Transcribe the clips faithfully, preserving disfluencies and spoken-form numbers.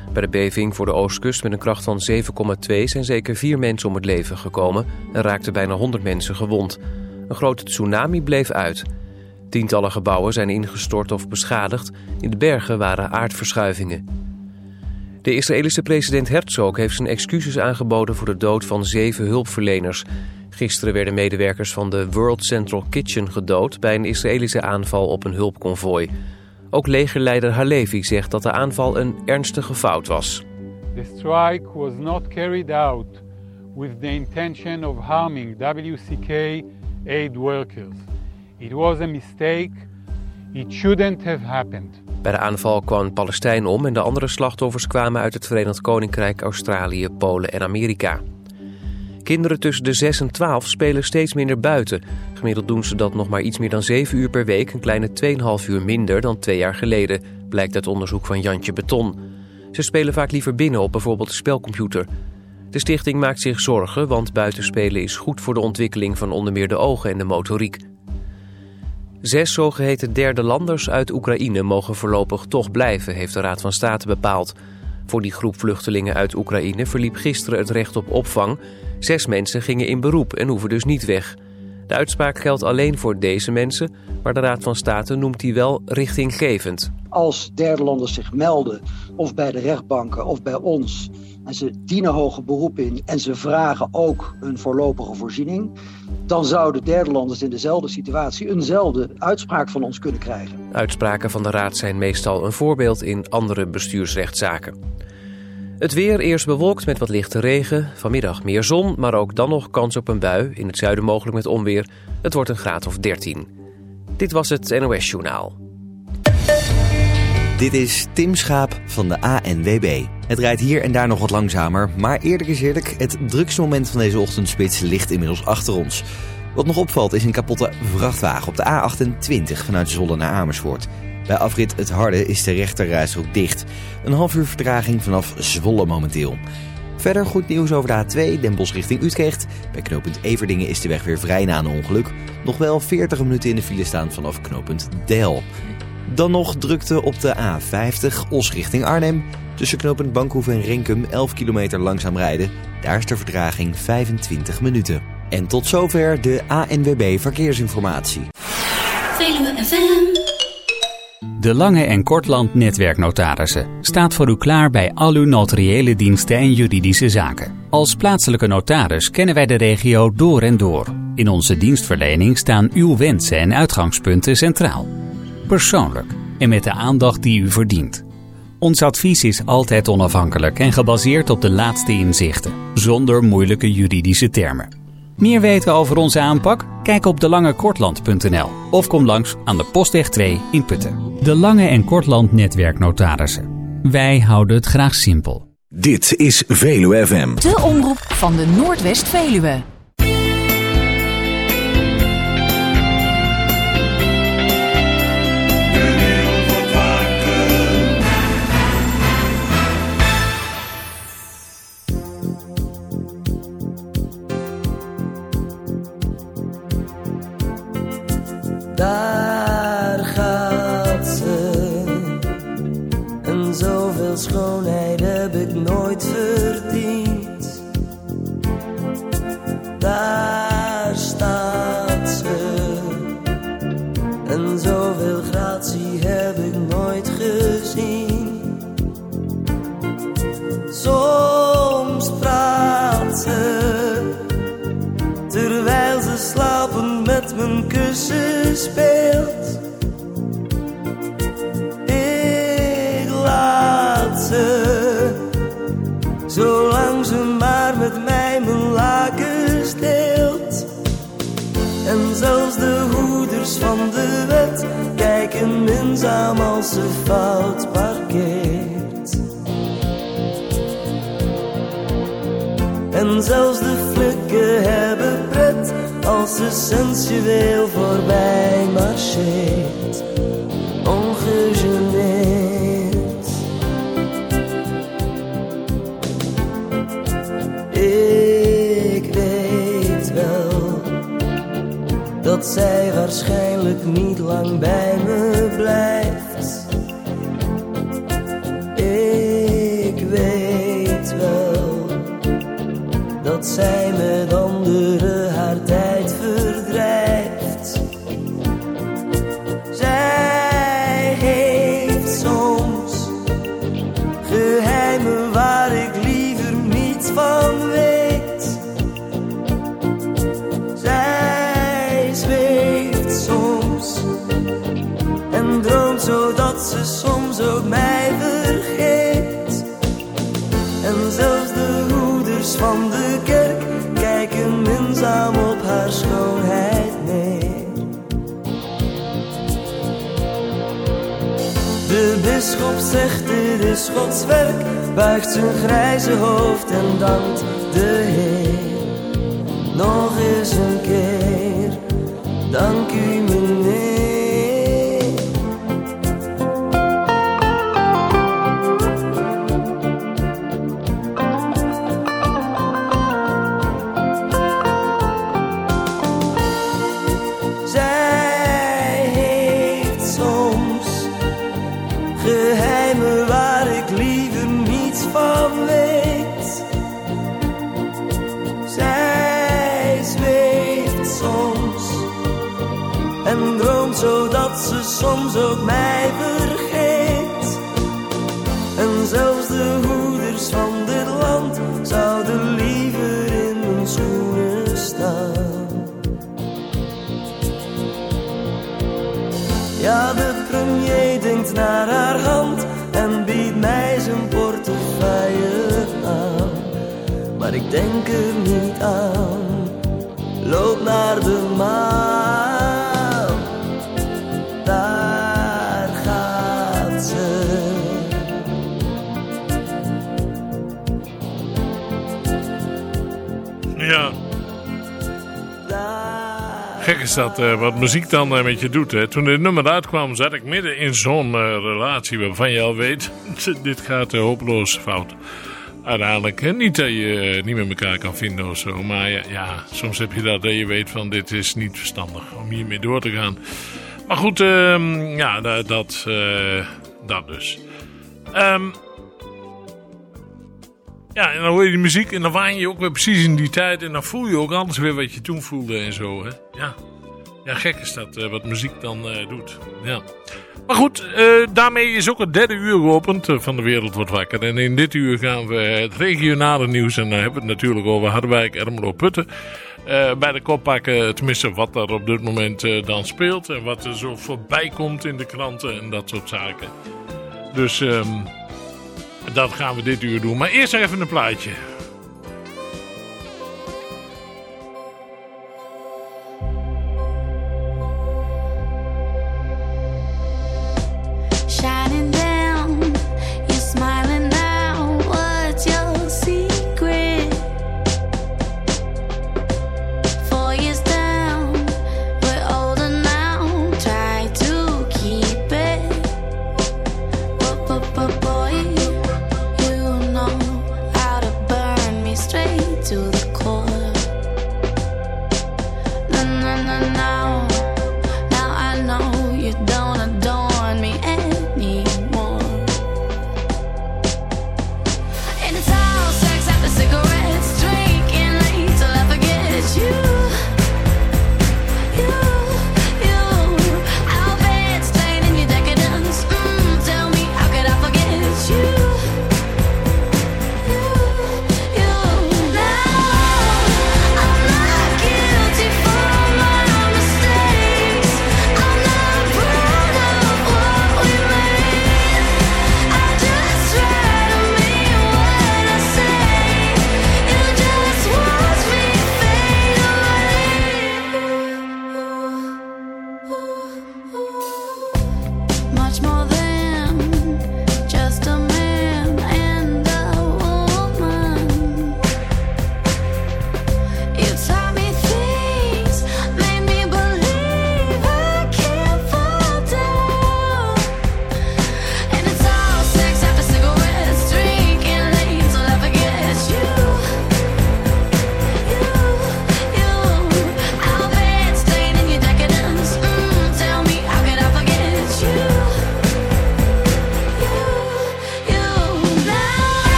Bij de beving voor de oostkust met een kracht van zeven komma twee zijn zeker vier mensen om het leven gekomen en raakten bijna honderd mensen gewond. Een grote tsunami bleef uit. Tientallen gebouwen zijn ingestort of beschadigd. In de bergen waren aardverschuivingen. De Israëlische president Herzog heeft zijn excuses aangeboden voor de dood van zeven hulpverleners. Gisteren werden medewerkers van de World Central Kitchen gedood bij een Israëlische aanval op een hulpconvooi. Ook legerleider Halevi zegt dat de aanval een ernstige fout was. The strike was not carried out with the intention of harming W C K aid workers. It was a mistake. It shouldn't have happened. Bij de aanval kwam een Palestijn om en de andere slachtoffers kwamen uit het Verenigd Koninkrijk, Australië, Polen en Amerika. Kinderen tussen de zes en twaalf spelen steeds minder buiten. Gemiddeld doen ze dat nog maar iets meer dan zeven uur per week, een kleine twee komma vijf uur minder dan twee jaar geleden, blijkt uit onderzoek van Jantje Beton. Ze spelen vaak liever binnen op bijvoorbeeld de spelcomputer. De stichting maakt zich zorgen, want buitenspelen is goed voor de ontwikkeling van onder meer de ogen en de motoriek. Zes zogeheten derde landers uit Oekraïne mogen voorlopig toch blijven, heeft de Raad van State bepaald. Voor die groep vluchtelingen uit Oekraïne verliep gisteren het recht op opvang. Zes mensen gingen in beroep en hoeven dus niet weg. De uitspraak geldt alleen voor deze mensen, maar de Raad van State noemt die wel richtinggevend. Als derde landers zich melden, of bij de rechtbanken of bij ons, en ze dienen hoger beroep in en ze vragen ook een voorlopige voorziening, dan zouden derde landers in dezelfde situatie eenzelfde uitspraak van ons kunnen krijgen. Uitspraken van de Raad zijn meestal een voorbeeld in andere bestuursrechtszaken. Het weer eerst bewolkt met wat lichte regen. Vanmiddag meer zon, maar ook dan nog kans op een bui. In het zuiden mogelijk met onweer. Het wordt een graad of dertien. Dit was het N O S-journaal. Dit is Tim Schaap van de A N W B. Het rijdt hier en daar nog wat langzamer, maar eerlijk is eerlijk, het drukste moment van deze ochtendspits ligt inmiddels achter ons. Wat nog opvalt is een kapotte vrachtwagen op de A achtentwintig vanuit Zwolle naar Amersfoort. Bij afrit Het Harde is de rechterrijstrook dicht. Een half uur vertraging vanaf Zwolle momenteel. Verder goed nieuws over de A twee, Den Bosch richting Utrecht. Bij knooppunt Everdingen is de weg weer vrij na een ongeluk. Nog wel veertig minuten in de file staan vanaf knooppunt Deil. Dan nog drukte op de A vijftig, Os richting Arnhem. Tussen knooppunt Bankhoef en Renkum elf kilometer langzaam rijden. Daar is de vertraging vijfentwintig minuten. En tot zover de A N W B Verkeersinformatie. Veluwe F M. De Lange en Kortland Netwerknotarissen staat voor u klaar bij al uw notariële diensten en juridische zaken. Als plaatselijke notaris kennen wij de regio door en door. In onze dienstverlening staan uw wensen en uitgangspunten centraal. Persoonlijk en met de aandacht die u verdient. Ons advies is altijd onafhankelijk en gebaseerd op de laatste inzichten, zonder moeilijke juridische termen. Meer weten over onze aanpak? Kijk op de lange kortland punt n l of kom langs aan de Postweg twee in Putten. De Lange en Kortland Netwerknotarissen. Wij houden het graag simpel. Dit is Veluwe F M. De omroep van de Noordwest-Veluwe. Daar gaat ze, en zoveel schoonheid heb ik nooit verdiend. Daar staat ze, en zoveel gratie heb ik nooit gezien. Soms praat ze, terwijl ze slapend met mijn kussen speelt. Ik laat ze, zolang ze maar met mij mijn lakens deelt. En zelfs de hoeders van de wet kijken minzaam als ze fout parkeert. En zelfs de flikken hebben pret als ze sensueel voorbij marcheert, ongegeneerd. Ik weet wel dat zij waarschijnlijk niet lang bij me blijft. Ik dat zij met anderen haar tijd verdrijft. Zij heeft soms geheimen waar ik liever niets van weet. Zij zweeft soms en droomt zodat ze soms ook mij vergeet. En zelfs de hoeders van de kerk kijken minzaam op haar schoonheid neer. De bisschop zegt dit is Gods werk, buigt zijn grijze hoofd en dankt de Heer. Nog eens een keer, dank u meneer. Geheimen waar ik liever niets van weet. Zij zweeft soms en droomt zodat ze soms ook mij vergeet. En zelfs de hoeders van dit land zouden liever in mijn schoenen staan. Ja, de premier denkt naar haar hand en biedt mij zijn portefeuille aan. Maar ik denk er niet aan, loop naar de maan. Daar gaat ze. Ja. Gek is dat, uh, wat muziek dan uh, met je doet. Hè. Toen dit nummer uitkwam, zat ik midden in zo'n uh, relatie waarvan je al weet, dit gaat uh, hopeloos fout. Uiteindelijk, hè. Niet dat je uh, niet met elkaar kan vinden of zo, maar ja, ja, soms heb je dat dat je weet van dit is niet verstandig om hiermee door te gaan. Maar goed, uh, ja, dat, dat, uh, dat dus. Um, Ja, en dan hoor je die muziek en dan waan je ook weer precies in die tijd. En dan voel je ook alles weer wat je toen voelde en zo. Hè? Ja. ja, gek is dat, uh, wat muziek dan uh, doet. Ja. Maar goed, uh, daarmee is ook het derde uur geopend uh, van De Wereld Wordt Wakker. En in dit uur gaan we het regionale nieuws. En dan hebben we het natuurlijk over Harderwijk, Ermelo, Putten. Uh, bij de kop pakken, tenminste wat er op dit moment uh, dan speelt. En wat er zo voorbij komt in de kranten en dat soort zaken. Dus... Um, dat gaan we dit uur doen. Maar eerst nog even een plaatje. Shining down, you're smiling now. What's your secret? Four years down, we're older now. Try to keep it. But, but, but boy, you know how to burn.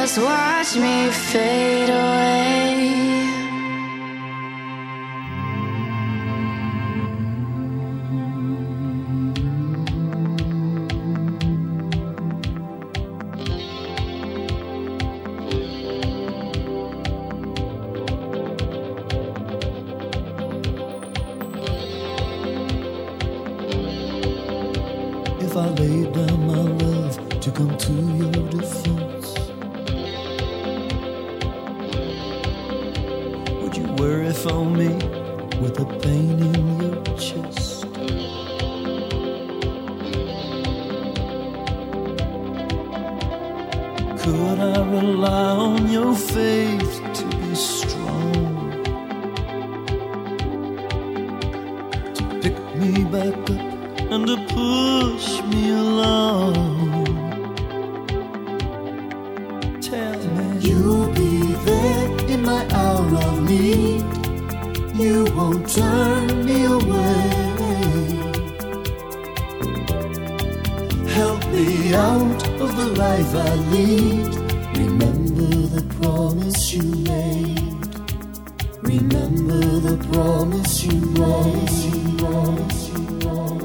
just watch me fade away. If I laid down my love to come to your defense, would you worry for me with the pain in your chest? Could I rely on your faith to be strong, to pick me back up and to push me along? Tell me you'll be there in my hour of need. You won't turn me away. Help me out of the life I lead. Remember the promise you made. Remember the promise you made. Promise you made.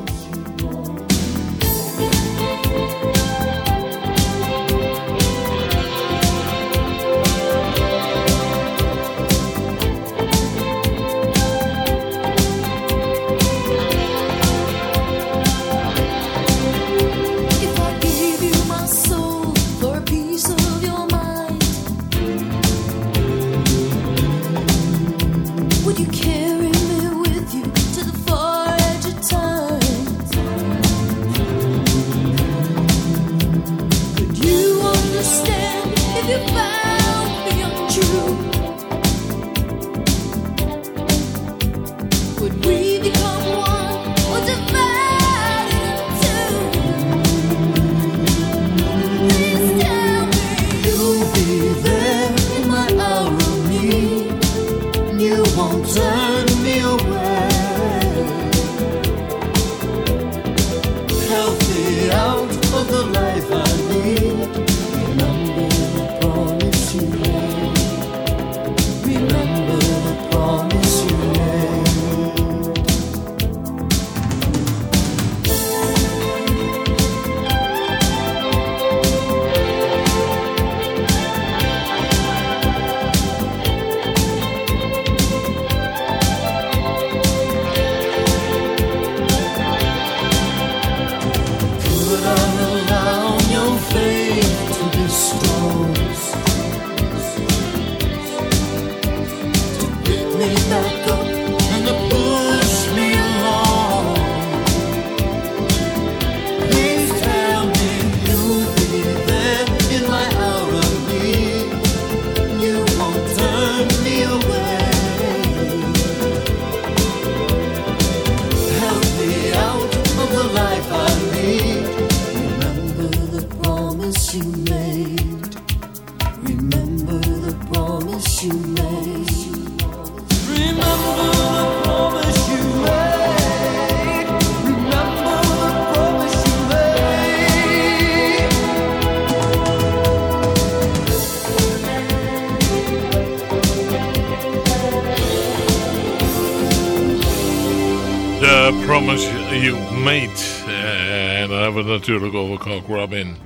Promise You Made. En dan hebben we het natuurlijk over Cock Robin.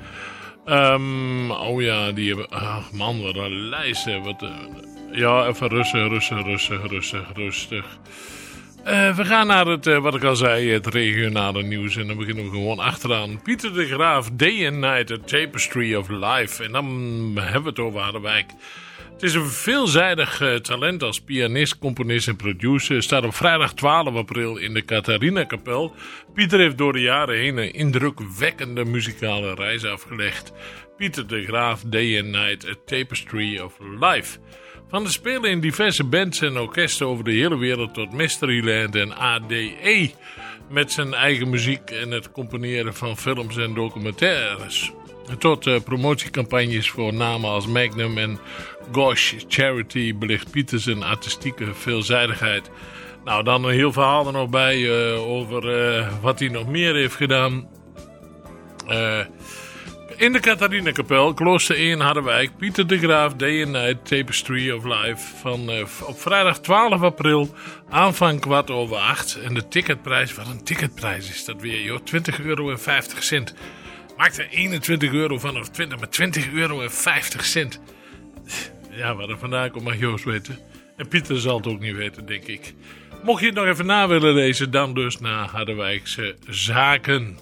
Um, oh ja, die hebben... Ach man, wat een lijst. Hè. Wat, uh, ja, even rustig, rustig, rustig, rustig, rustig. Uh, we gaan naar het, uh, wat ik al zei, het regionale nieuws. En dan beginnen we gewoon achteraan. Pieter de Graaf, Day and Night, A Tapestry of Life. En dan hebben we het over Harderwijk. Het is een veelzijdig uh, talent als pianist, componist en producer. Staat op vrijdag twaalf april in de Catharina-kapel. Pieter heeft door de jaren heen een indrukwekkende muzikale reis afgelegd. Pieter de Graaf, Day and Night, A Tapestry of Life. Van de spelen in diverse bands en orkesten over de hele wereld tot Mysteryland en A D E. Met zijn eigen muziek en het componeren van films en documentaires. Tot uh, promotiecampagnes voor namen als Magnum en Gosh Charity belicht Pieter zijn artistieke veelzijdigheid. Nou, dan een heel verhaal er nog bij uh, over uh, wat hij nog meer heeft gedaan. Uh, In de Catharinekapel, klooster één Harderwijk, Pieter de Graaf Day and Night Tapestry of Life van uh, op vrijdag twaalf april, aanvang kwart over acht. En de ticketprijs, wat een ticketprijs is dat weer, joh, twintig euro en vijftig cent. Maak er eenentwintig euro van of twintig, maar twintig euro en vijftig cent. Ja, waar er vandaan komt mag Joost weten. En Pieter zal het ook niet weten, denk ik. Mocht je het nog even na willen lezen, dan dus naar Harderwijkse Zaken.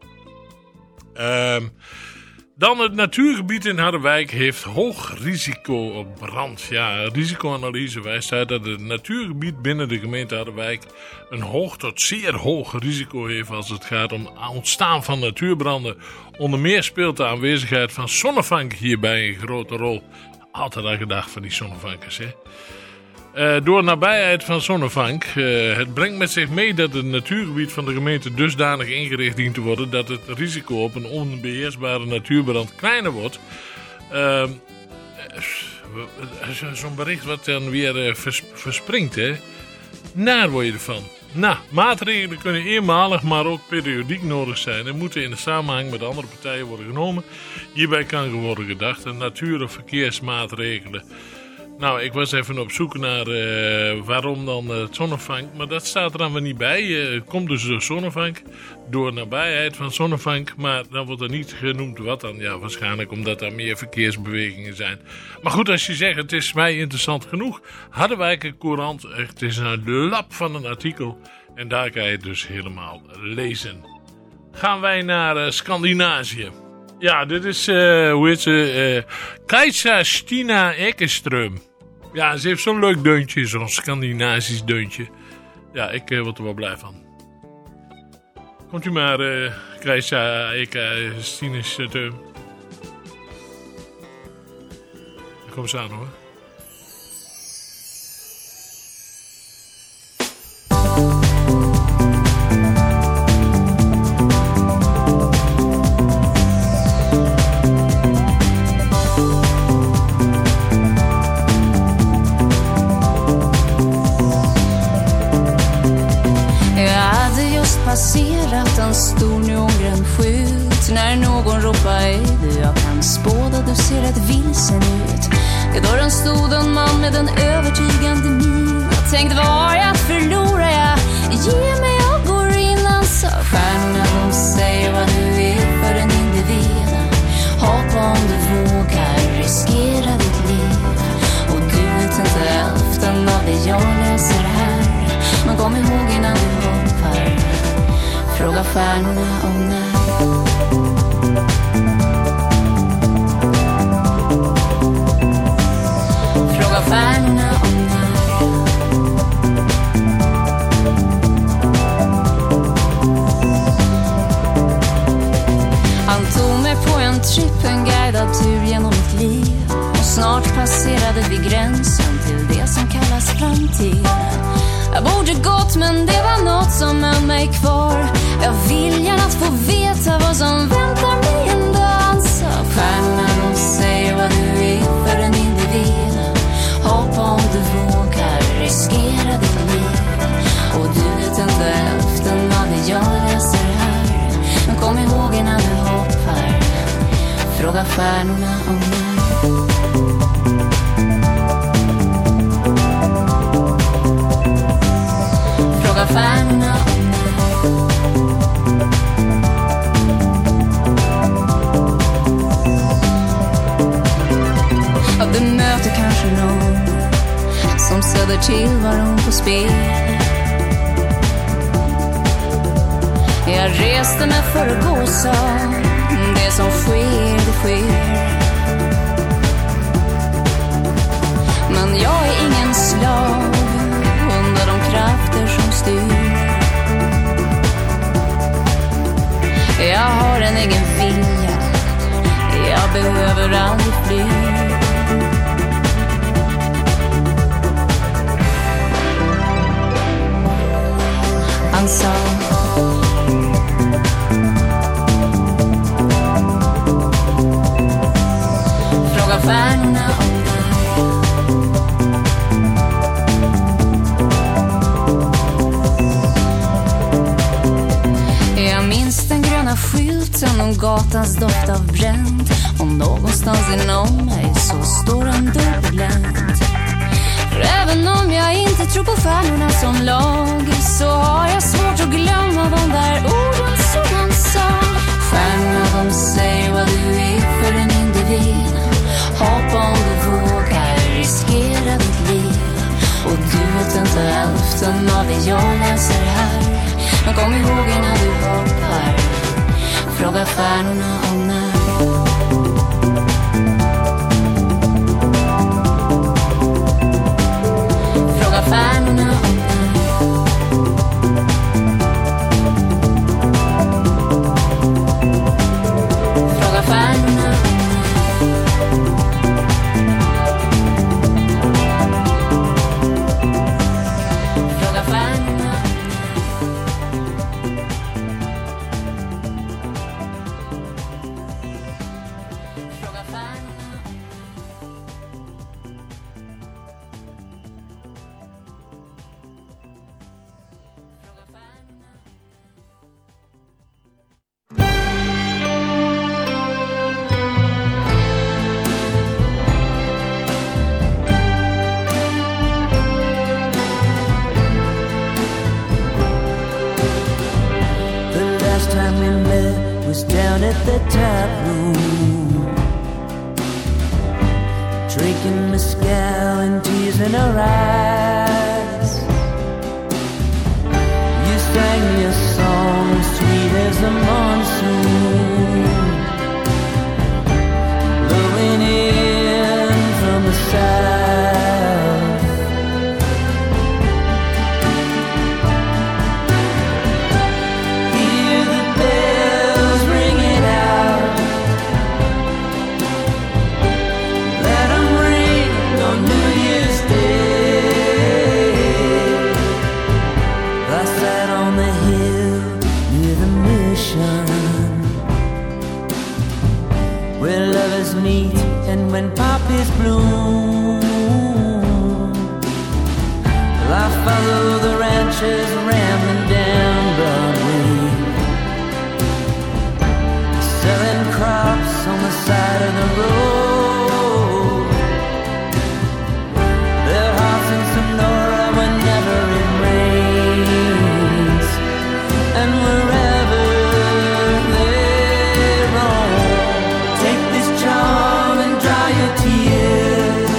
Um, dan het natuurgebied in Harderwijk heeft hoog risico op brand. Ja, een risicoanalyse wijst uit dat het natuurgebied binnen de gemeente Harderwijk een hoog tot zeer hoog risico heeft als het gaat om ontstaan van natuurbranden. Onder meer speelt de aanwezigheid van zonnevank hierbij een grote rol. Altijd al gedacht van die zonnevankers, hè. Uh, door nabijheid van zonnevank. Uh, het brengt met zich mee dat het natuurgebied van de gemeente dusdanig ingericht dient te worden dat het risico op een onbeheersbare natuurbrand kleiner wordt. Uh, Zo'n bericht wat dan weer uh, vers, verspringt, hè. Naar word je ervan. Nou, maatregelen kunnen eenmalig, maar ook periodiek nodig zijn en moeten in de samenhang met andere partijen worden genomen. Hierbij kan worden gedacht aan natuur- of verkeersmaatregelen. Nou, ik was even op zoek naar uh, waarom dan uh, het zonnevank, maar dat staat er dan weer niet bij. Uh, het komt dus door zonnevank, door nabijheid van zonnevank, maar dan wordt er niet genoemd wat dan. Ja, waarschijnlijk omdat er meer verkeersbewegingen zijn. Maar goed, als je zegt, het is mij interessant genoeg. Harderwijker Courant, het is een lap van een artikel en daar kan je het dus helemaal lezen. Gaan wij naar uh, Scandinavië. Ja, dit is, uh, hoe heet ze, uh, Kajsa Stina Ekkeström. Ja, ze heeft zo'n leuk deuntje, zo'n Scandinavisch deuntje. Ja, ik uh, word er wel blij van. Komt u maar, uh, Kajsa Ekkeström. Kom ze aan, hoor. Passerat en stor neongrön skylt. När någon ropar är du, jag kan spåda, du ser rätt vilsen ut. Vid dörren stod en man med en övertygande min. Jag tänkte, var jag förlorar jag? Ge mig, jag går in, han sa. Stjärnorna de säger vad du är för en individ. Hoppa om du vågar, riskera ditt liv. Och du vet inte hälften av det jag läser här. Men kom ihåg innan du hoppar, fråga stjärnorna om när. Fråga stjärnorna om när. Han tog mig på en tripp, en guidad tur genom mitt liv. Och snart passerade vi gränsen till det som kallas framtid. Jag borde gått, men det var något som höll mig kvar. Jag vill gärna att få veta vad som väntar mig en dag. Så stjärnorna de säger vad du är för en individ. Hoppa om du vågar, riskera ditt liv. Och du vet inte hälften av det jag läser här. Men kom ihåg innan du hoppar, fråga stjärnorna om när. Fråga stjärnorna om när. Ja, du möter kanske någon som sätter till varann på spel. Jag reste mig för att gå, så det som sker, det sker. Men jag är ingen slav under de krafter som styr. Jag har en egen vilja, jag behöver aldrig fly. Han sa, fråga stjärnorna om skylten och gatans doft av bränt. Och någonstans inom mig så står en dörr på glänt. För även om jag inte tror på stjärnorna som lag, så har jag svårt att glömma de där orden som han sa. Stjärnorna de säger vad du är för en individ. Hoppa om du vågar, riskera ditt liv. Och du vet inte hälften av det jag läser här. Men kom ihåg innan du hoppar, fråga stjärnorna om när. Fråga stjärnorna om när. Fråga stjärnorna om när. Fråga stjärnorna. Down at the tap room, drinking mezcal and tears in her eyes. You sang me a song sweet as a monsoon, blowing in from the south. Hear the bells ringing out, let them ring on New Year's Day. I sat on the hill near the mission, where lovers meet and when poppies bloom. Well, I follow the ranchers rambling down Broadway, selling crops on the side of the road. Their hearts in Sonora whenever it rains, and wherever they roam. Take this charm and dry your tears.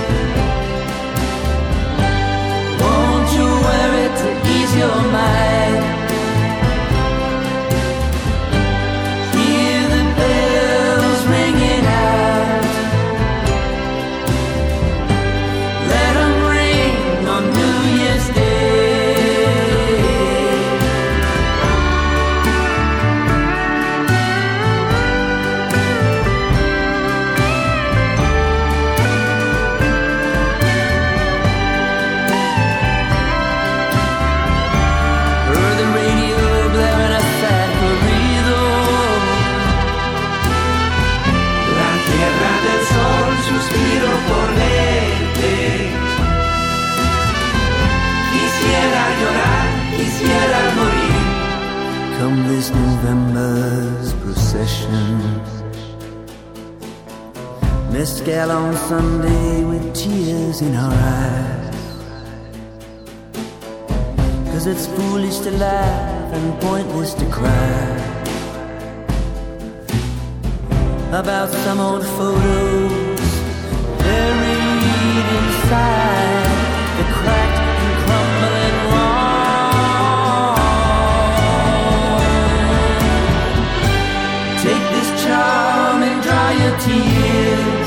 Won't you wear it to ease your mind? Hear the bells ringing out, let them ring on New Year's Day. Heard the radio blaring a sad corrido. La tierra del sol suspiro por verte. Quisiera llorar, quisiera morir. Come this November's procession, mezcal on Sunday with tears in our eyes. 'Cause it's foolish to laugh and pointless to cry about some old photos buried inside the cracked and crumbling wall. Take this charm and dry your tears.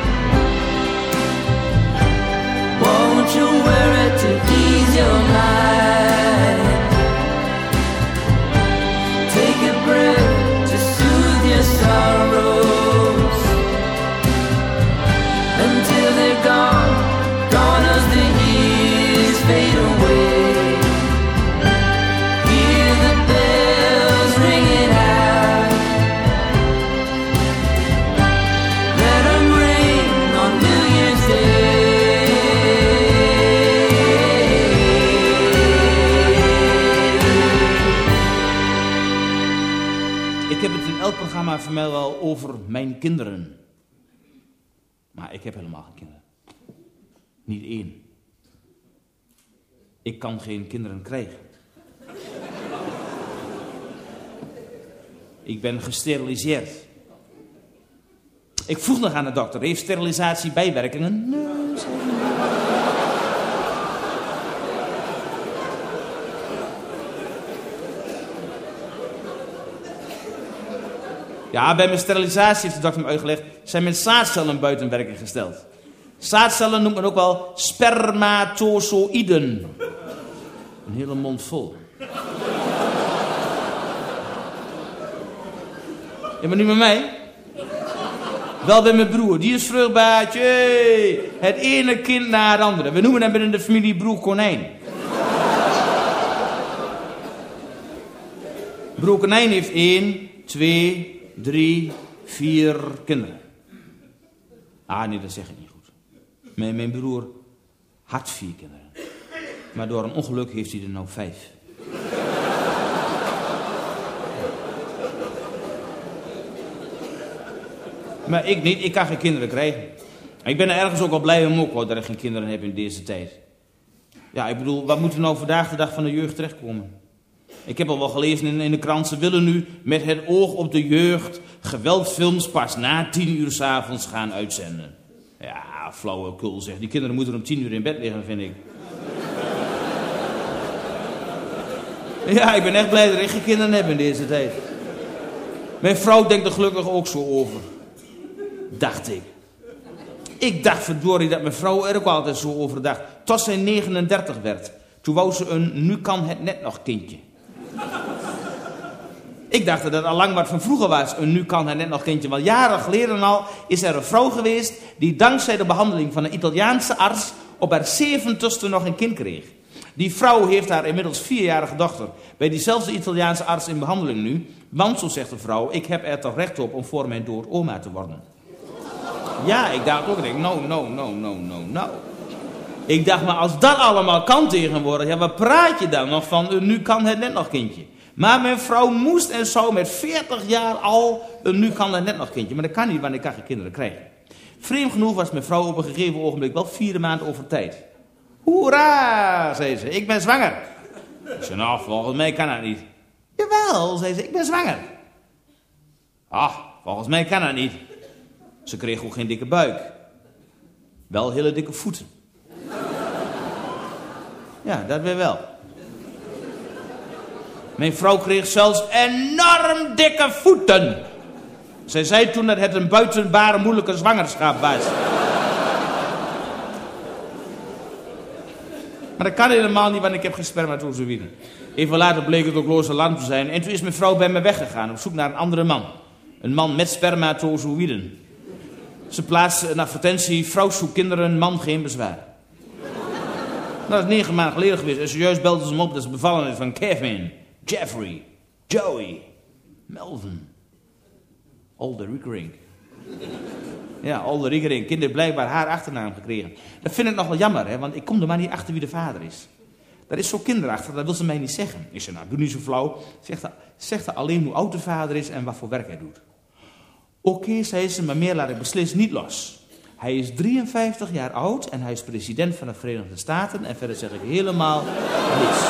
Won't you wear it to ease your mind? Take a breath to soothe your sorrows until they're gone, gone Ik heb het in elk programma van mij wel over mijn kinderen. Maar ik heb helemaal geen kinderen. Niet één. Ik kan geen kinderen krijgen. Ik ben gesteriliseerd. Ik vroeg nog aan de dokter, heeft sterilisatie bijwerkingen? Nee, zei hij niet. Ja, bij mijn sterilisatie heeft de dokter me uitgelegd, zijn mijn zaadcellen buiten werking gesteld. Zaadcellen noemt men ook wel spermatozoïden. Een hele mond vol. Ja, maar niet met mij. Wel bij mijn broer, die is vruchtbaar. Hey, het ene kind na het andere. We noemen hem binnen de familie broer Konijn. Broer Konijn heeft één, twee, drie, vier kinderen. Ah, nee, dat zeg ik niet goed. Mijn, mijn broer had vier kinderen. Maar door een ongeluk heeft hij er nou vijf. Maar ik niet, ik kan geen kinderen krijgen. Ik ben er ergens ook wel blij om ook, hoor, dat ik geen kinderen heb in deze tijd. Ja, ik bedoel, wat moeten we nou vandaag de dag van de jeugd terechtkomen? Ik heb al wel gelezen in, in de krant, ze willen nu met het oog op de jeugd geweldfilms pas na tien uur 's avonds gaan uitzenden. Ja, flauwekul zeg. Die kinderen moeten om tien uur in bed liggen, vind ik. Ja, ik ben echt blij dat ik geen kinderen heb in deze tijd. Mijn vrouw denkt er gelukkig ook zo over. Dacht ik. Ik dacht verdorie dat mijn vrouw er ook altijd zo over dacht. Tot zij negenendertig werd. Toen wou ze een nu kan het net nog kindje. Ik dacht dat het al lang wat van vroeger was. Een nu kan het net nog kindje. Want jaren geleden al is er een vrouw geweest die dankzij de behandeling van een Italiaanse arts op haar zeventigste nog een kind kreeg. Die vrouw heeft haar inmiddels vierjarige dochter bij diezelfde Italiaanse arts in behandeling nu. Want, zo zegt de vrouw, ik heb er toch recht op om voor mijn dood oma te worden. Ja, ik dacht ook, ik denk, no, no, no, no, no, no. Ik dacht, maar als dat allemaal kan tegenwoordig, ja, wat praat je dan nog van, uh, nu kan het net nog kindje. Maar mijn vrouw moest en zou met veertig jaar al, uh, nu kan het net nog kindje. Maar dat kan niet, want ik kan geen kinderen krijgen. Vreemd genoeg was mijn vrouw op een gegeven ogenblik wel vier maanden over tijd. Hoera, zei ze, ik ben zwanger. Ik zei, nou, volgens mij kan dat niet. Jawel, zei ze, ik ben zwanger. Ah, volgens mij kan dat niet. Ze kreeg ook geen dikke buik. Wel hele dikke voeten. Ja, dat weer wel. Mijn vrouw kreeg zelfs enorm dikke voeten. Zij zei toen dat het een buitenbare moeilijke zwangerschap was. Maar dat kan helemaal niet, want ik heb geen spermatozoïden. Even later bleek het ook loze land te zijn. En toen is mijn vrouw bij me weggegaan op zoek naar een andere man. Een man met spermatozoïden. Ze plaatste een advertentie, vrouw zoekt kinderen, man geen bezwaar. Dat is negen maanden geleden geweest. En zojuist belden ze hem op dat ze bevallen is van Kevin, Jeffrey, Joey, Melvin. Alderickerink. Ja, Alderickerink. Kind heeft blijkbaar haar achternaam gekregen. Dat vind ik nog wel jammer, hè, want ik kom er maar niet achter wie de vader is. Dat is zo kinderachtig, dat wil ze mij niet zeggen. Ik zei, nou, doe niet zo flauw. Zeg haar, zeg haar alleen hoe oud de vader is en wat voor werk hij doet. Oké, okay, zei ze, maar meer laat ik beslist niet los. Hij is drieënvijftig jaar oud en hij is president van de Verenigde Staten. En verder zeg ik helemaal niets.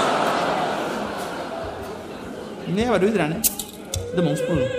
Nee, wat doe je eraan, hè? De mond spoelen.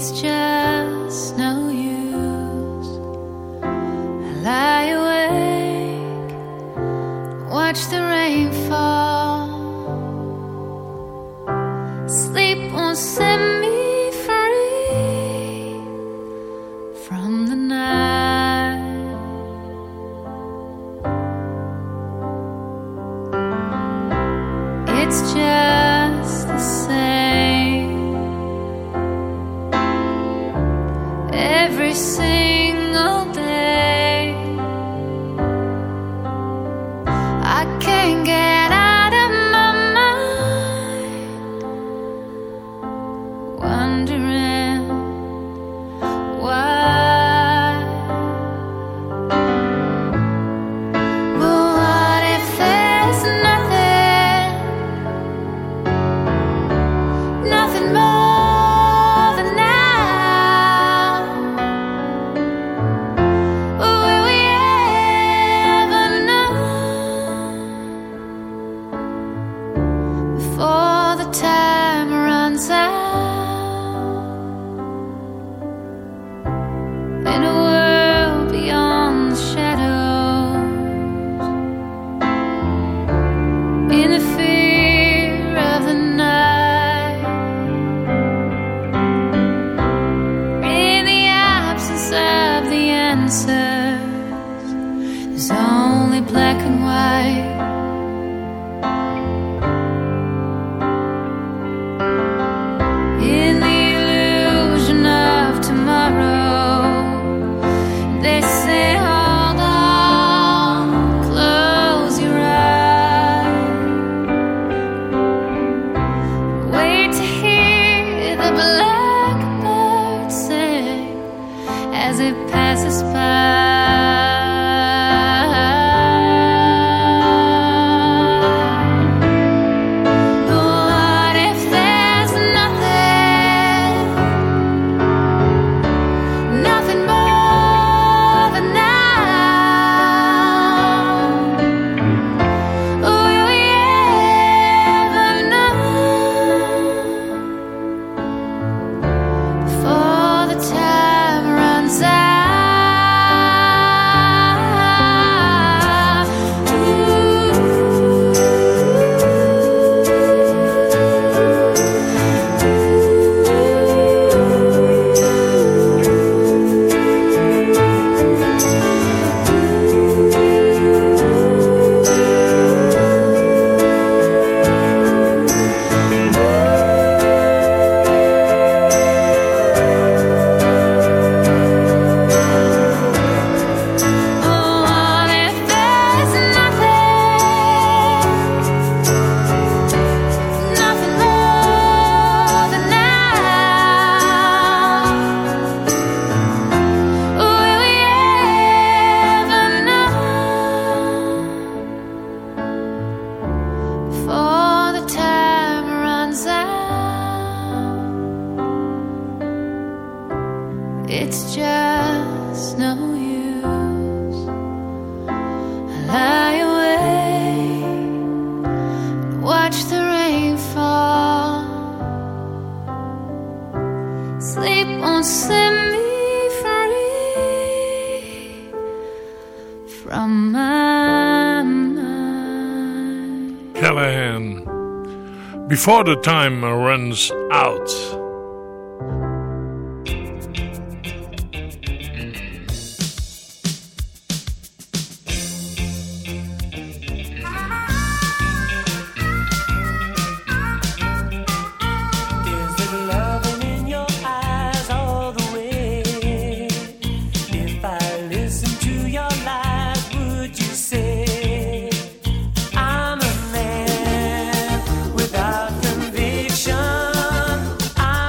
It's just no use. I lie awake, watch the rain fall. Sleep won't set me free from the night. It's just the same every single day. I can't get out of my mind, wondering why. But what if there's nothing, nothing more than now? Will we ever know before the time runs out? In a world beyond the shadows, in the fear of the night, in the absence of the answers, there's only black and white. In the illusion of tomorrow, they say hold on, close your eyes, wait to hear the blackbird sing as it passes by. But what if there's nothing, nothing more than now? Will we ever know before the time runs out? What if there's nothing, nothing more than now? Will we ever know before the time runs out? It's just no use. I lie awake, watch the rain fall. Sleep won't set me free from my mind. Callahan. Before the time runs out. Is it loving in your eyes all the way? If I listen to your lies, would you say I'm a man without conviction? I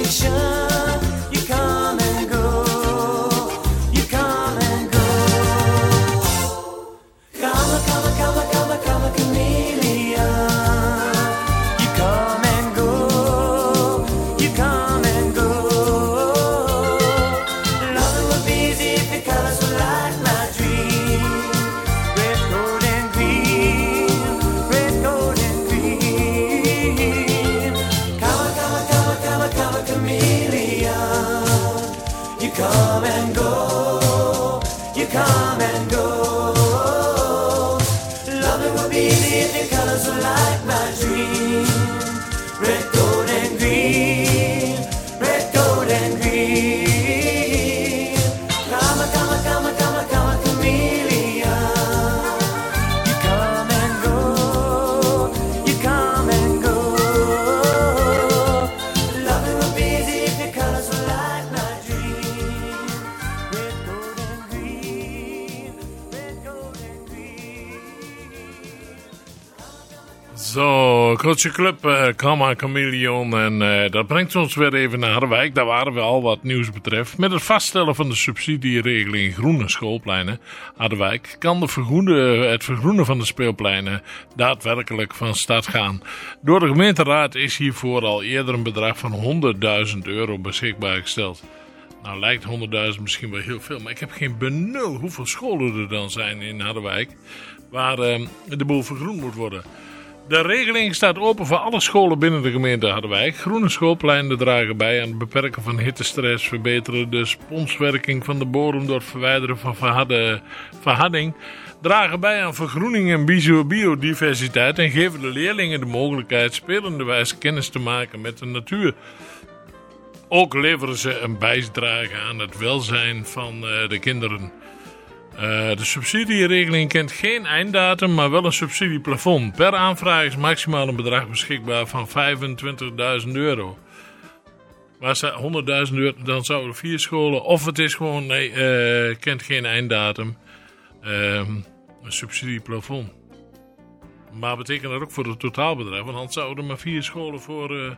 You come and go. You come and go. Come, come, come, come, come, chameleon. You come and go. You come and go. Loving would be easy if your colors were like my dream. Red, gold, and green. Red, gold, and green. Come, come, come, come, come, chameleon. You come and go. You come and go. Loving would be easy if your colors were like my dream. Red, gold, and green. Red, gold, and green. Come, come, come, come, come, chameleon. You come and go. You come and go. Loving would be easy if your colors were like my dream. Red, gold, and green. Red, gold, and green. Zo, Culture Club, uh, Come Chameleon. En uh, dat brengt ons weer even naar Harderwijk. Daar waren we al wat nieuws betreft. Met het vaststellen van de subsidieregeling groene schoolpleinen. Harderwijk kan de vergroenen, het vergroenen van de speelpleinen daadwerkelijk van start gaan. Door de gemeenteraad is hiervoor al eerder een bedrag van honderdduizend euro beschikbaar gesteld. Nou lijkt honderdduizend misschien wel heel veel, maar ik heb geen benul hoeveel scholen er dan zijn in Harderwijk waar uh, de boel vergroend moet worden. De regeling staat open voor alle scholen binnen de gemeente Harderwijk. Groene schoolpleinen dragen bij aan het beperken van hittestress, verbeteren de sponswerking van de bodem door het verwijderen van verharde, verharding, dragen bij aan vergroening en bio- biodiversiteit en geven de leerlingen de mogelijkheid spelenderwijs kennis te maken met de natuur. Ook leveren ze een bijdrage aan het welzijn van uh, de kinderen. Uh, de subsidieregeling kent geen einddatum, maar wel een subsidieplafond. Per aanvraag is maximaal een bedrag beschikbaar van vijfentwintigduizend euro. Maar honderdduizend euro, dan zouden vier scholen, of het is gewoon, nee, uh, kent geen einddatum. Uh, een subsidieplafond. Maar betekent dat ook voor het totaalbedrag, want dan zouden er maar vier scholen voor uh,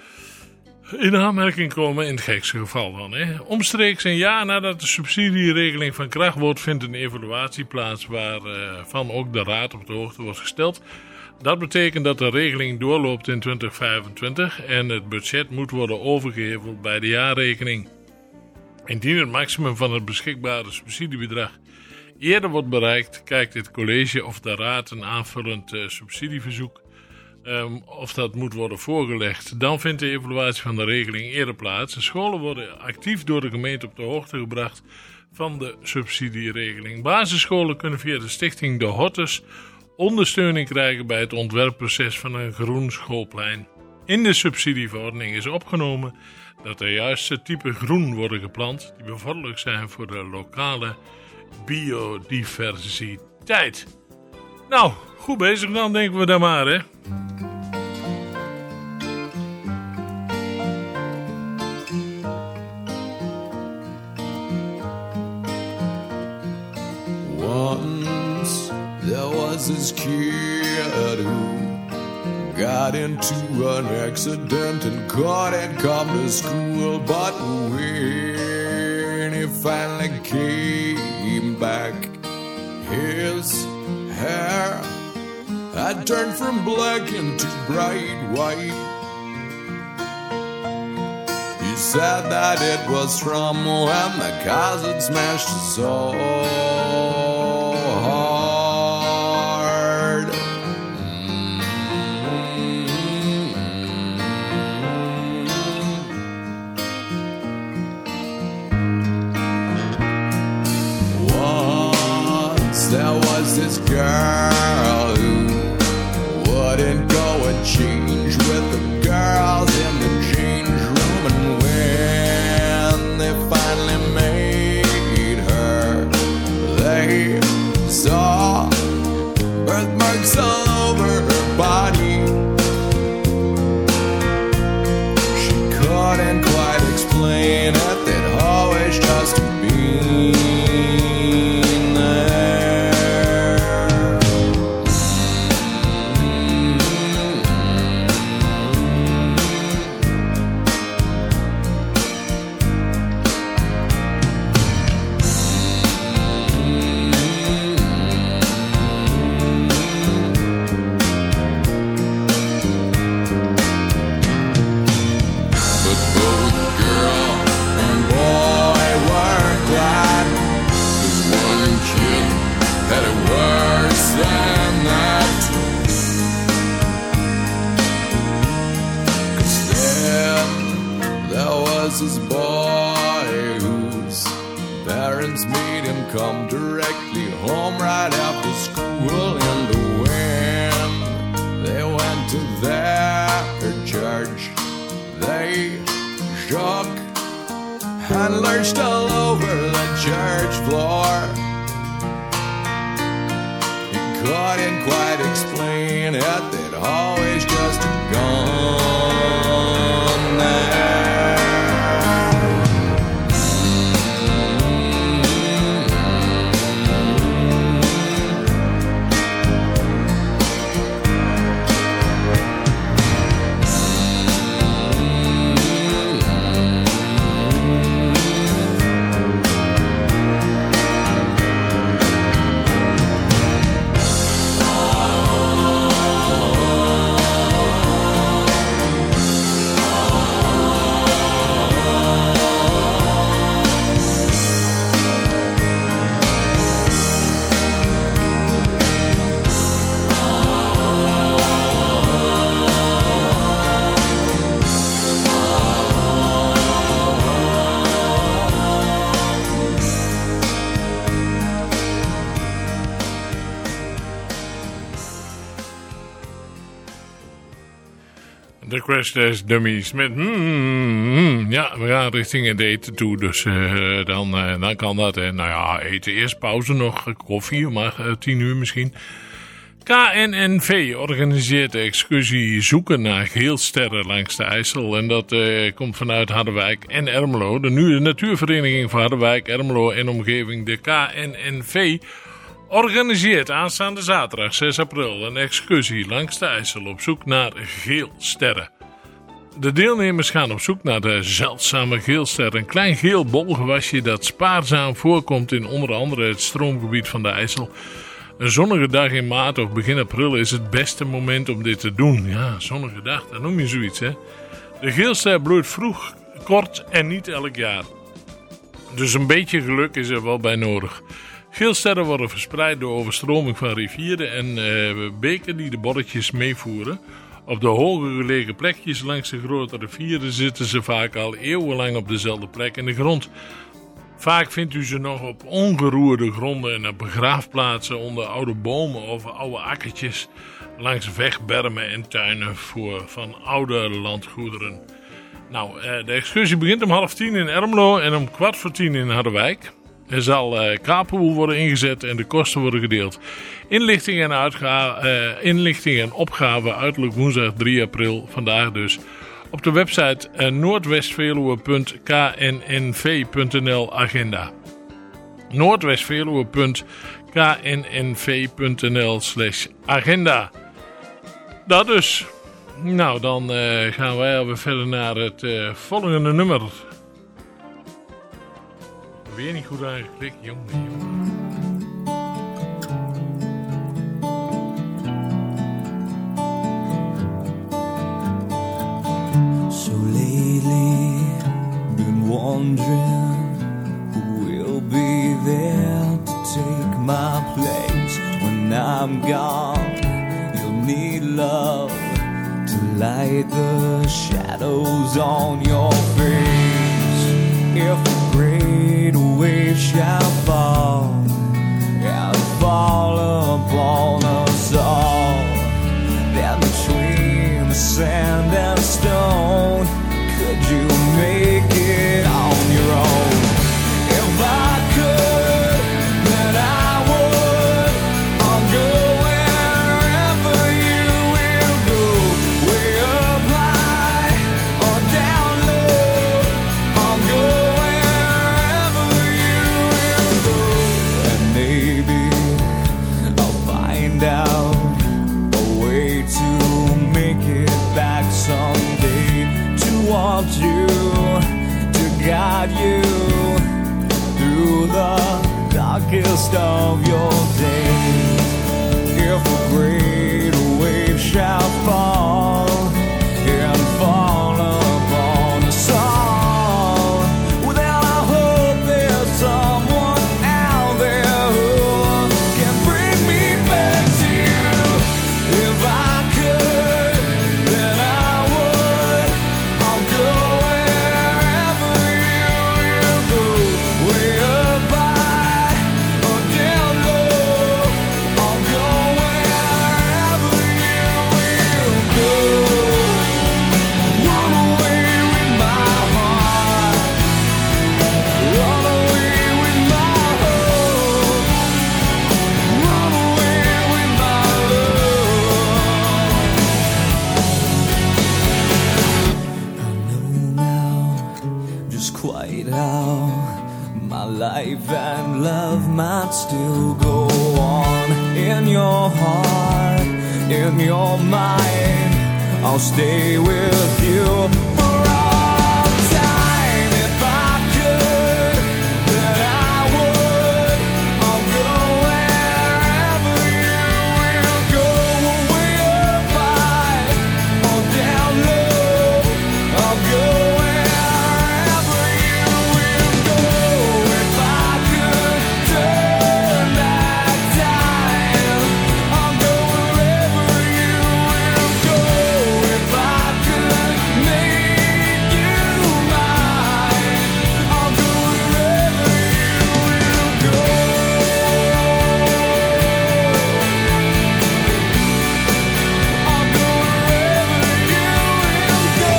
in aanmerking komen, in het gekste geval dan. Hè. Omstreeks een jaar nadat de subsidieregeling van kracht wordt, vindt een evaluatie plaats waarvan uh, ook de raad op de hoogte wordt gesteld. Dat betekent dat de regeling doorloopt in twintig vijfentwintig en het budget moet worden overgeheveld bij de jaarrekening. Indien het maximum van het beschikbare subsidiebedrag eerder wordt bereikt, kijkt het college of de raad een aanvullend uh, subsidieverzoek Um, of dat moet worden voorgelegd. Dan vindt de evaluatie van de regeling eerder plaats. De scholen worden actief door de gemeente op de hoogte gebracht van de subsidieregeling. Basisscholen kunnen via de stichting De Hortus ondersteuning krijgen bij het ontwerpproces van een groen schoolplein. In de subsidieverordening is opgenomen dat de juiste type groen worden geplant die bevorderlijk zijn voor de lokale biodiversiteit. Nou, goed bezig dan, denken we dan maar, hè. Once there was this kid who got into an accident and couldn't come to school, but when he finally came back, his hair had turned from black into bright white. He said that it was from when the cars had smashed so hard. Once there was this girl who wouldn't go and change with the girls in the change room, and when they finally made her, they saw birthmarks all over her body. She couldn't quite explain it, they'd always just been there. was his boy whose parents made him come directly home right after school. And when they went to their church, they shook and lurched all over the church floor. He couldn't quite explain it, they'd always just gone there. De Crash Test Dummies met mm, mm, ja, we gaan richting het eten toe, dus uh, dan, uh, dan kan dat. Hè. Nou ja, eten eerst, pauze nog, koffie, maar uh, tien uur misschien. K N N V organiseert de excursie Zoeken naar geelsterren langs de IJssel. En dat uh, komt vanuit Harderwijk en Ermelo. De nieuwe natuurvereniging van Harderwijk, Ermelo en omgeving, de K N N V... organiseert aanstaande zaterdag zes april een excursie langs de IJssel op zoek naar geelsterren. De deelnemers gaan op zoek naar de zeldzame geelster, een klein geel bolgewasje dat spaarzaam voorkomt in onder andere het stroomgebied van de IJssel. Een zonnige dag in maart of begin april is het beste moment om dit te doen. Ja, zonnige dag, dat noem je zoiets, hè. De geelster bloeit vroeg, kort en niet elk jaar. Dus een beetje geluk is er wel bij nodig. Geelsterren worden verspreid door overstroming van rivieren en uh, beken die de borretjes meevoeren. Op de hoger gelegen plekjes langs de grote rivieren zitten ze vaak al eeuwenlang op dezelfde plek in de grond. Vaak vindt u ze nog op ongeroerde gronden en op begraafplaatsen onder oude bomen of oude akkertjes, langs wegbermen en tuinen voor van oude landgoederen. Nou, uh, de excursie begint om half tien in Ermelo en om kwart voor tien in Harderwijk. Er zal uh, kaperwoel worden ingezet en de kosten worden gedeeld. Inlichting en, uitga- uh, inlichting en opgave uiterlijk woensdag drie april, vandaag dus. Op de website uh, noordwestveluwe punt k n n v punt n l agenda. noordwestveluwe punt k n n v punt n l slash agenda. Dat dus. Nou, dan uh, gaan wij alweer verder naar het uh, volgende nummer. Weer niet goed aangeklikt, jongen, jongen. So lately, been wondering who will be there to take my place when I'm gone. You'll need love to light the shadows on your face. If a great wave shall fall and fall upon us all, then between the sand and stone, could you make it on your own? If I could, then I would. I'll go wherever you will go, way up high or down low. I'll go wherever you will go, and maybe I'll find out a way to make it back someday, to want you, to guide you through the darkest of your days. If a great wave shall fall and fall upon us all, well, then I hope there's someone out there who can bring me back to you. If I could, then I would. I'll go wherever right how my life and love might still go on. In your heart, in your mind, I'll stay with you for all time. If I could, then I would. I'll go wherever you will go, way up high or down low. I'll go wherever you will go. If I could turn back time, I'll go wherever you will go. If I could make you mine, I'll go wherever you will go. I'll go wherever you will go.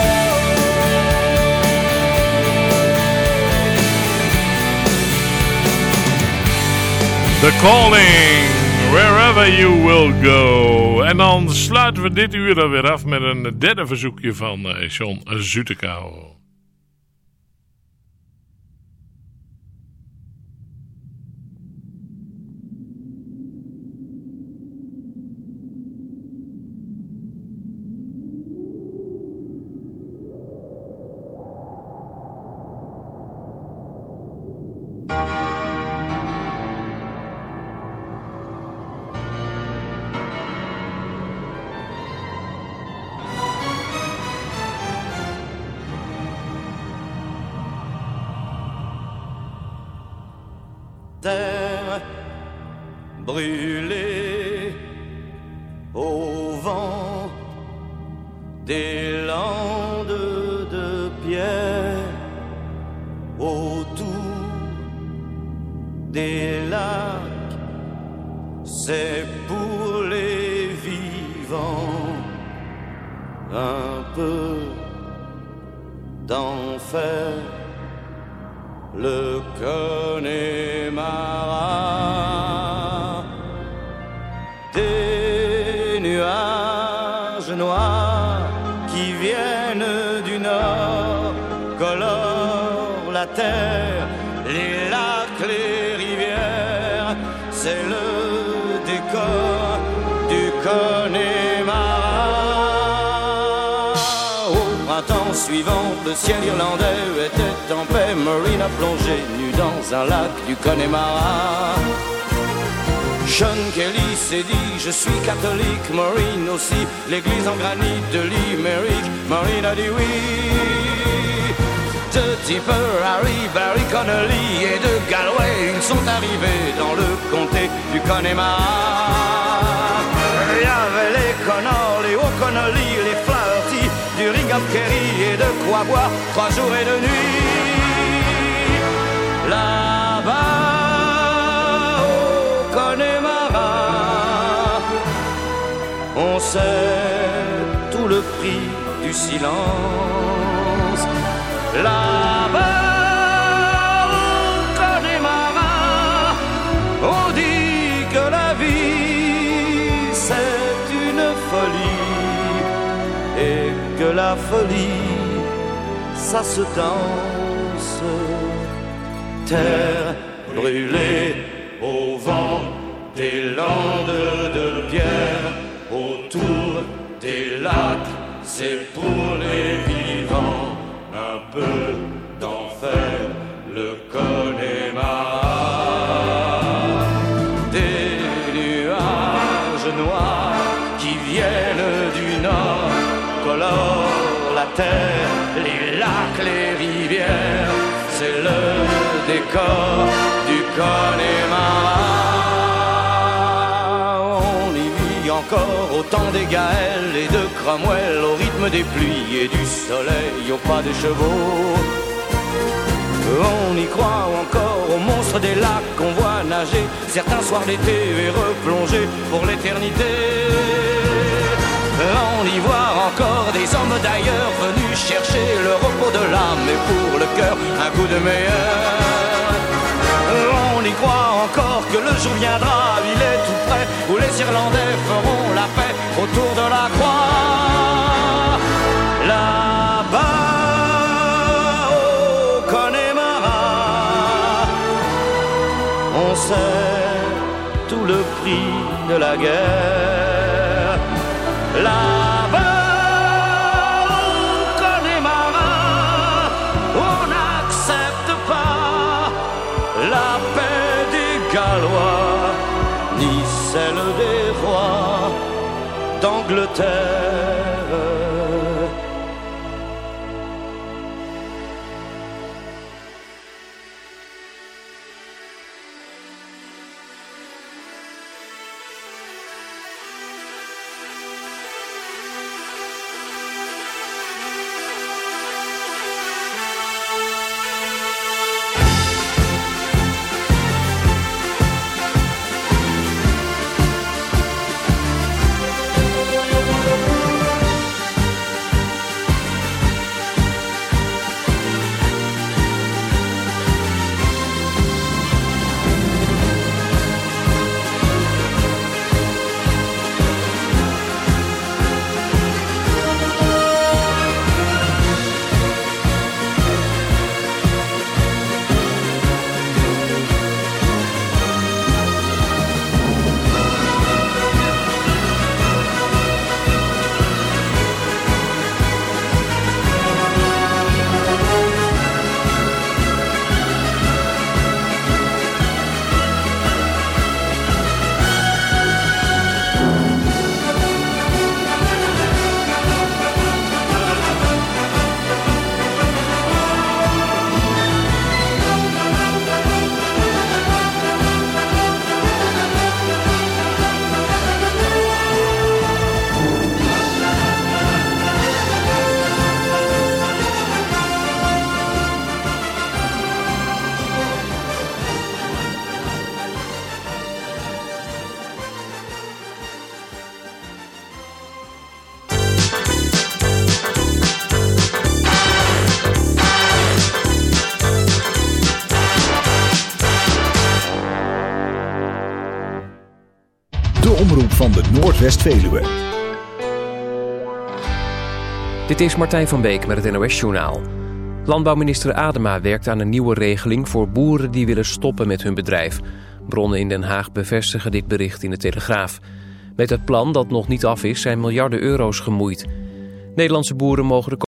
The Calling, Wherever You Will Go. En dan sluiten we dit uur dan weer af met een derde verzoekje van eh, John Zutekau. Terre brûlée au vent des landes de pierre, autour des lacs, c'est pour les vivants un peu d'enfer. Le Connemara, des nuages noirs qui viennent du nord colorent la terre, les lacs, les rivières, c'est le décor du Connemara. Au printemps suivant, le ciel irlandais était en paix. Maureen a plongé nue dans un lac du Connemara. Sean Kelly s'est dit je suis catholique, Maureen aussi, l'église en granit de Limerick. Maureen a dit oui. De Tipper, Harry, Barry Connolly et de Galway, ils sont arrivés dans le comté du Connemara. Il y avait les Connors, les O'Connolly, les Flaherty, du Ringham Kerry et de quoi boire trois jours et deux nuits. Là-bas au Connemara, on sait tout le prix du silence. Là-bas au Connemara, on dit que la vie c'est une folie et que la folie ça se danse. Terre brûlée au vent des landes de pierre, autour des lacs, c'est pour les vivants un peu d'enfer, le Connemara. Des nuages noirs qui viennent du nord colorent la terre, les lacs, les rivières, c'est le décor du Connemara. On y vit encore au temps des Gaëls et de Cromwell, au rythme des pluies et du soleil, au pas des chevaux. On y croit encore aux monstres des lacs qu'on voit nager certains soirs d'été et replonger pour l'éternité. On y voit encore des hommes d'ailleurs venus chercher le repos de l'âme et pour le cœur un coup de meilleur. On y croit encore que le jour viendra, il est tout près, où les Irlandais feront la paix autour de la croix. Là-bas au Connemara, de la guerre. Là-bas, on connaît marin, on n'accepte pas la paix des Gallois, ni celle des rois d'Angleterre. Omroep van de Noordwest-Veluwe. Dit is Martijn van Beek met het N O S-journaal. Landbouwminister Adema werkt aan een nieuwe regeling voor boeren die willen stoppen met hun bedrijf. Bronnen in Den Haag bevestigen dit bericht in de Telegraaf. Met het plan dat nog niet af is zijn miljarden euro's gemoeid. Nederlandse boeren mogen de